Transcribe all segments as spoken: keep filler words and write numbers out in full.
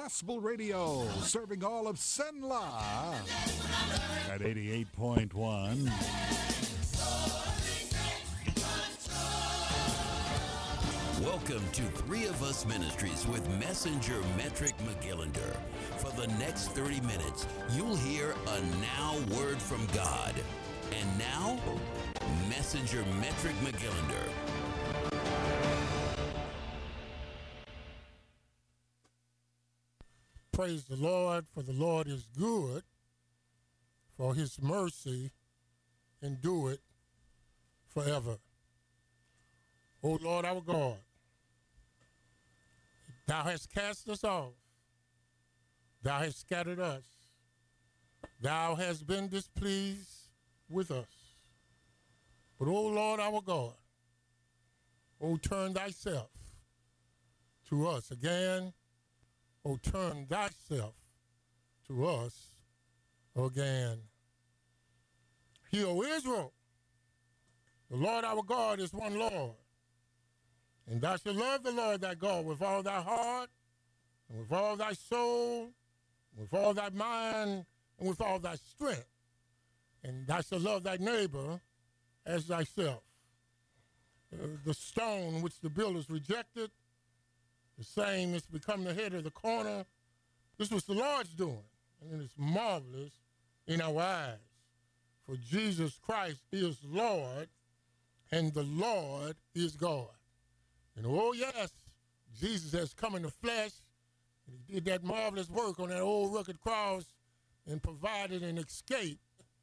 Gospel Radio, serving all of Cenla at eighty-eight point one. Welcome to Three of Us Ministries with Messenger Metric McGillander. For the next thirty minutes, you'll hear a now word from God. And now, Messenger Metric McGillander. Praise the Lord, for the Lord is good, for his mercy endureth forever. O Lord our God, thou hast cast us off, thou hast scattered us, thou hast been displeased with us. But O Lord our God, O turn thyself to us again, O turn thyself to us again. Hear, O Israel, the Lord our God is one Lord. And thou shalt love the Lord thy God with all thy heart, and with all thy soul, with all thy mind, and with all thy strength. And thou shalt love thy neighbor as thyself. Uh, the stone which the builders rejected, the same is become the head of the corner. This was the Lord's doing, and it is marvelous in our eyes. For Jesus Christ is Lord, and the Lord is God. And oh yes, Jesus has come in the flesh, and he did that marvelous work on that old rugged cross and provided an escape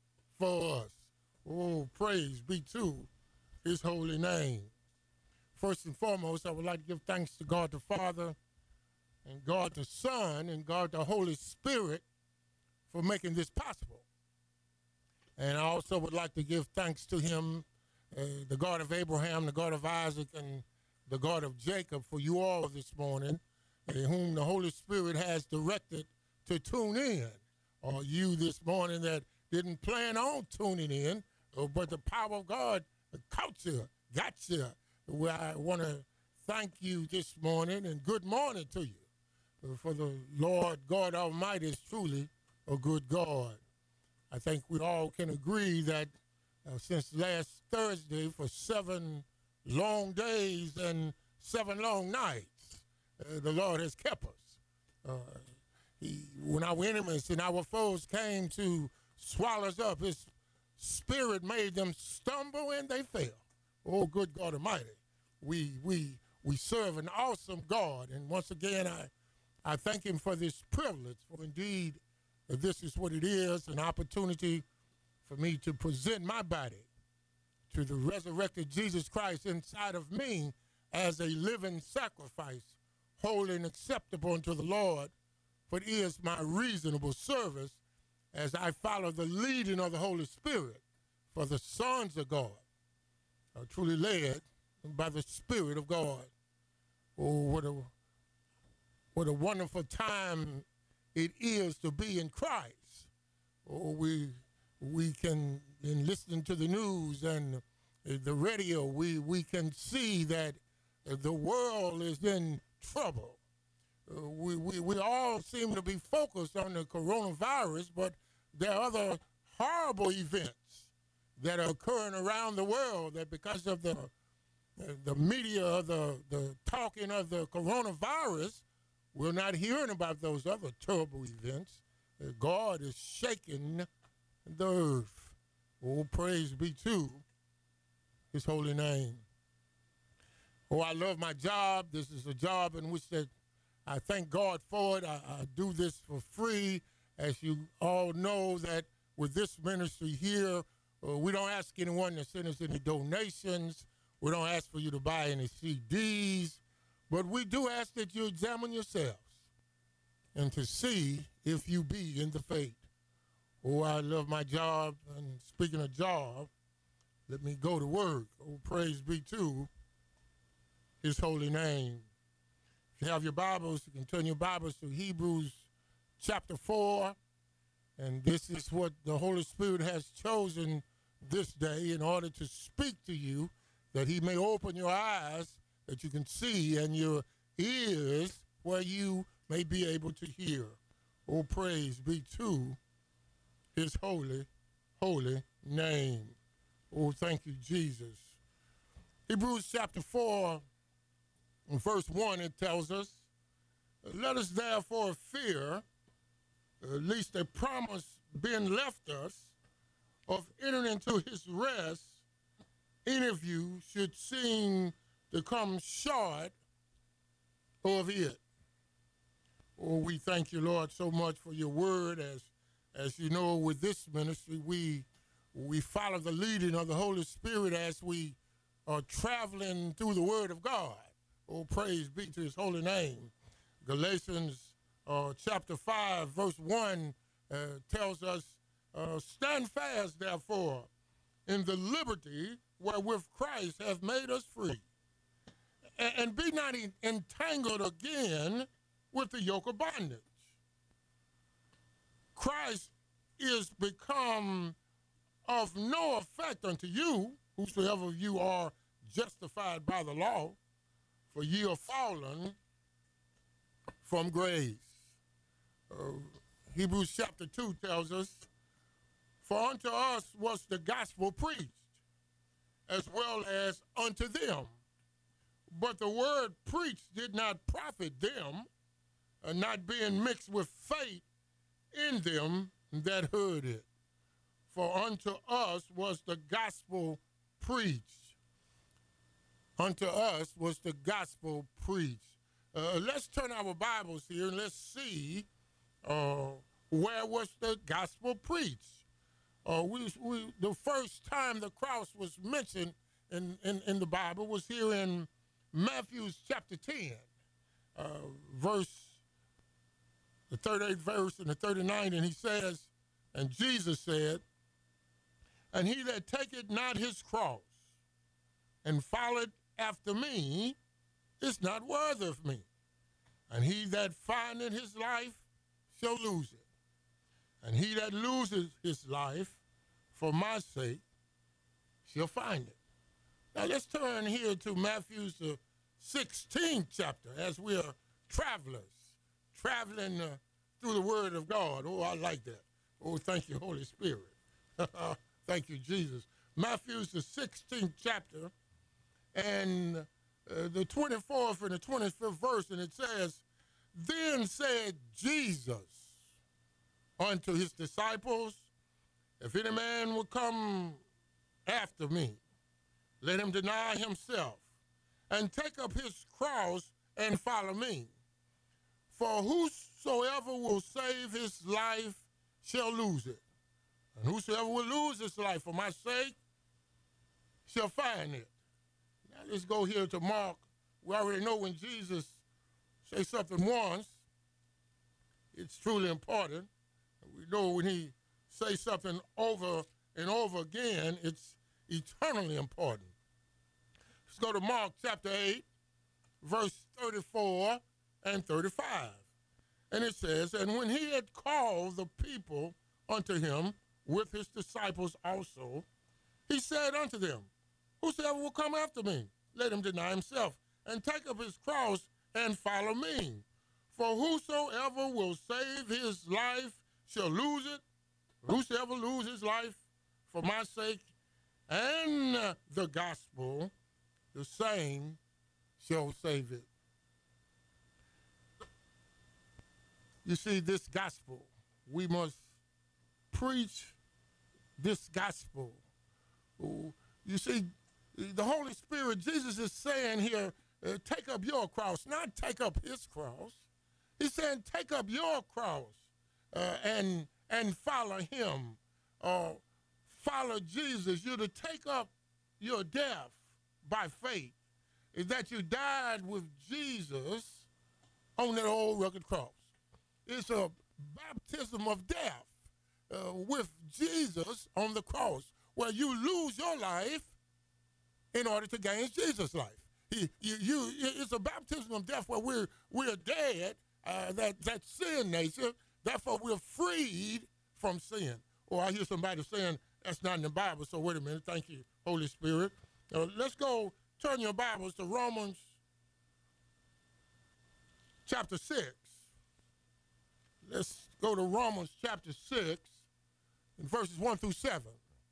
for us. Oh, praise be to his holy name. First and foremost, I would like to give thanks to God the Father and God the Son and God the Holy Spirit for making this possible. And I also would like to give thanks to him, uh, the God of Abraham, the God of Isaac, and the God of Jacob, for you all this morning, uh, whom the Holy Spirit has directed to tune in, or you this morning that didn't plan on tuning in, uh, but the power of God caught you, got you. Well, I want to thank you this morning, and good morning to you, uh, for the Lord God Almighty is truly a good God. I think we all can agree that uh, since last Thursday, for seven long days and seven long nights, uh, the Lord has kept us. Uh, he, when our enemies and our foes came to swallow us up, his spirit made them stumble and they fell. Oh, good God Almighty, we we we serve an awesome God, and once again, I I thank him for this privilege, for indeed, uh, this is what it is, an opportunity for me to present my body to the resurrected Jesus Christ inside of me as a living sacrifice, holy and acceptable unto the Lord, for it is my reasonable service as I follow the leading of the Holy Spirit, for the sons of God are truly led by the Spirit of God. Oh, what a what a wonderful time it is to be in Christ. Oh, we we can, in listening to the news and the radio, we, we can see that the world is in trouble. Uh, we, we, we all seem to be focused on the coronavirus, but there are other horrible events that are occurring around the world that because of the the media, the, the talking of the coronavirus, we're not hearing about those other terrible events. Uh, God is shaking the earth. Oh, praise be to his holy name. Oh, I love my job. This is a job in which that I thank God for it. I, I do this for free. As you all know, that with this ministry here, uh, we don't ask anyone to send us any donations. We don't ask for you to buy any C Ds. But we do ask that you examine yourselves and to see if you be in the faith. Oh, I love my job. And speaking of job, let me go to work. Oh, praise be to his holy name. If you have your Bibles, you can turn your Bibles to Hebrews chapter four. And this is what the Holy Spirit has chosen this day in order to speak to you, that he may open your eyes that you can see and your ears where you may be able to hear. Oh, praise be to his holy, holy name. Oh, thank you, Jesus. Hebrews chapter four, verse one, it tells us, let us therefore fear, at least a promise being left us, of entering into his rest, any of you should seem to come short of it. Oh, we thank you, Lord, so much for your word. As as you know, with this ministry, we we follow the leading of the Holy Spirit as we are traveling through the word of God. Oh, praise be to his holy name. Galatians uh, chapter five, verse one uh, tells us, uh, stand fast, therefore, in the liberty wherewith Christ hath made us free, and, and be not en- entangled again with the yoke of bondage. Christ is become of no effect unto you, whosoever of you are justified by the law, for ye are fallen from grace. Uh, Hebrews chapter two tells us, for unto us was the gospel preached, as well as unto them. But the word preached did not profit them, uh, not being mixed with faith in them that heard it. For unto us was the gospel preached. Unto us was the gospel preached. Uh, let's turn our Bibles here and let's see uh, where was the gospel preached. Uh, we, we, the first time the cross was mentioned in, in, in the Bible was here in Matthew chapter ten, uh, verse, the thirty-eighth verse and the thirty-ninth, and he says, and Jesus said, and he that taketh not his cross and followeth after me is not worthy of me. And he that findeth his life shall lose it. And he that loses his life for my sake shall find it. Now let's turn here to Matthew's the sixteenth chapter as we are travelers, traveling uh, through the word of God. Oh, I like that. Oh, thank you, Holy Spirit. Thank you, Jesus. Matthew's the sixteenth chapter and uh, the twenty-fourth and the twenty-fifth verse, and it says, then said Jesus unto his disciples, if any man will come after me, let him deny himself and take up his cross and follow me. For whosoever will save his life shall lose it. And whosoever will lose his life for my sake shall find it. Now let's go here to Mark. We already know when Jesus says something once, it's truly important. We know when he says something over and over again, it's eternally important. Let's go to Mark chapter eight, verse thirty-four and thirty-five. And it says, and when he had called the people unto him with his disciples also, he said unto them, whosoever will come after me, let him deny himself and take up his cross and follow me. For whosoever will save his life shall lose it. Whosoever lose his life for my sake and uh, the gospel, the same shall save it. You see, this gospel, we must preach this gospel. You see, the Holy Spirit, Jesus is saying here, uh, take up your cross, not take up his cross. He's saying take up your cross uh, and and follow him. Uh, follow Jesus. You're to take up your death by faith. Is that you died with Jesus on that old rugged cross. It's a baptism of death uh, with Jesus on the cross, where you lose your life in order to gain Jesus' life. He, you, you, it's a baptism of death where we're, we're dead, uh, that, that sin nature, therefore we're freed from sin. Or I hear somebody saying, that's not in the Bible, so wait a minute, thank you, Holy Spirit. Uh, let's go, turn your Bibles to Romans chapter six. Let's go to Romans chapter six and verses one through seven.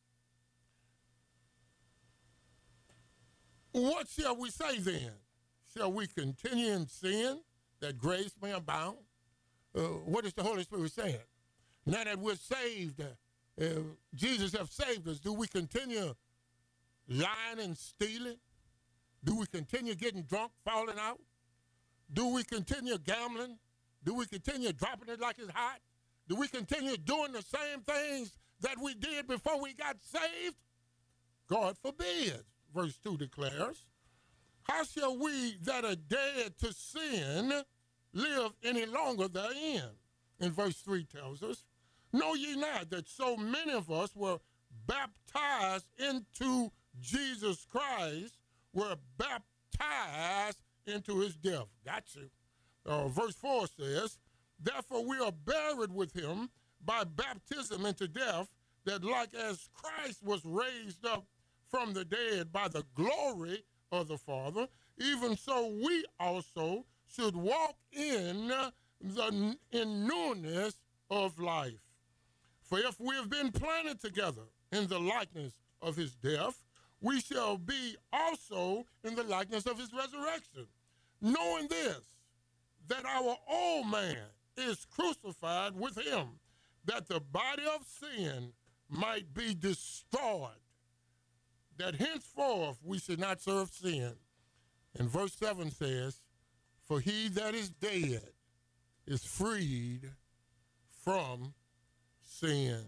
What shall we say then? Shall we continue in sin that grace may abound? Uh, what is the Holy Spirit saying? Now that we're saved, uh, uh, Jesus has saved us, do we continue lying and stealing? Do we continue getting drunk, falling out? Do we continue gambling? Do we continue dropping it like it's hot? Do we continue doing the same things that we did before we got saved? God forbid, verse two declares. How shall we that are dead to sin live any longer therein? And verse three tells us, know ye not that so many of us were baptized into Jesus Christ, were baptized into his death. Got you. Uh, verse four says, therefore we are buried with him by baptism into death, that like as Christ was raised up from the dead by the glory of the Father, even so we also should walk in the in newness of life. For if we have been planted together in the likeness of his death, we shall be also in the likeness of his resurrection, knowing this, that our old man is crucified with him, that the body of sin might be destroyed, that henceforth we should not serve sin. And verse seven says, for he that is dead is freed from sin.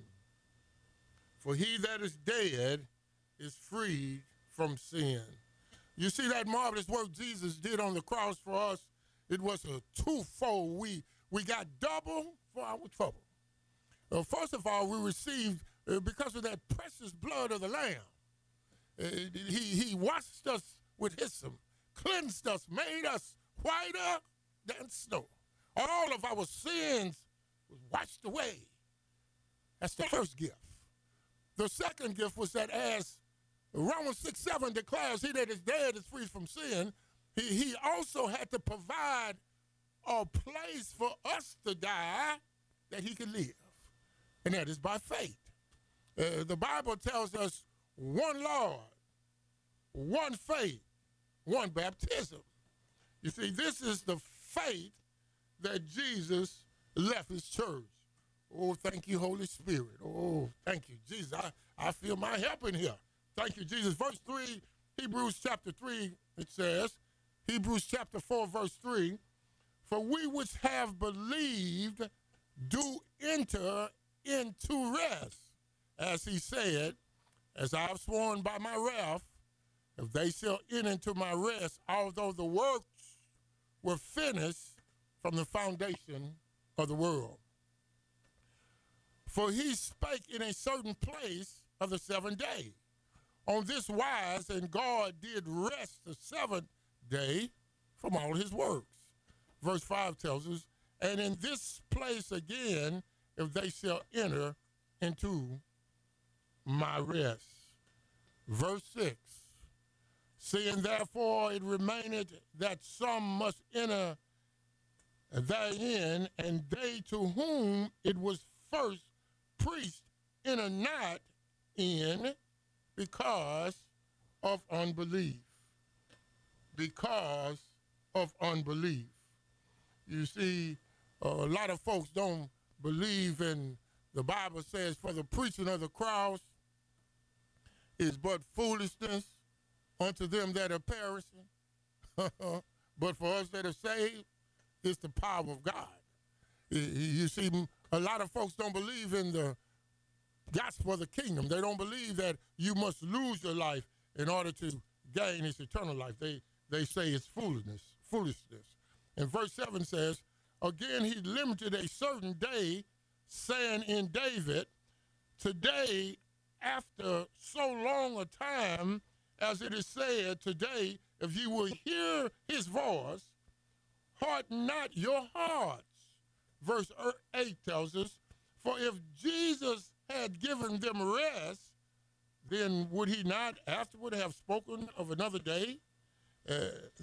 For he that is dead is freed from sin. You see that marvelous work Jesus did on the cross for us? It was a twofold. We, we got double for our trouble. Uh, first of all, we received, uh, because of that precious blood of the Lamb, uh, he, he washed us with hyssop, cleansed us, made us whiter than snow. All of our sins was washed away. That's the first gift. The second gift was that, as Romans six seven declares, he that is dead is free from sin, he, he also had to provide a place for us to die that he could live. And that is by faith. Uh, the Bible tells us one Lord, one faith, one baptism. You see, this is the faith that Jesus left his church. Oh, thank you, Holy Spirit. Oh, thank you, Jesus. I, I feel my help in here. Thank you, Jesus. Verse three, Hebrews chapter three, it says, Hebrews chapter four, verse three, for we which have believed do enter into rest, as he said, as I have sworn by my wrath, if they shall enter into my rest, although the works were finished from the foundation of the world. For he spake in a certain place of the seventh day. On this wise, and God did rest the seventh day from all his works. Verse five tells us, and in this place again, if they shall enter into my rest. Verse six, seeing therefore it remaineth that some must enter therein, and they to whom it was first preached enter not in, because of unbelief. Because of unbelief. You see, uh, a lot of folks don't believe in, the Bible says, for the preaching of the cross is but foolishness unto them that are perishing. But for us that are saved, it's the power of God. You see, a lot of folks don't believe in the gospel of the kingdom. They don't believe that you must lose your life in order to gain its eternal life. They they say it's foolishness, foolishness. And verse seven says, again, he limited a certain day, saying in David, today, after so long a time, as it is said, today, if you will hear his voice, harden not your hearts. Verse eight tells us, for if Jesus had given them rest, then would he not afterward have spoken of another day? Uh,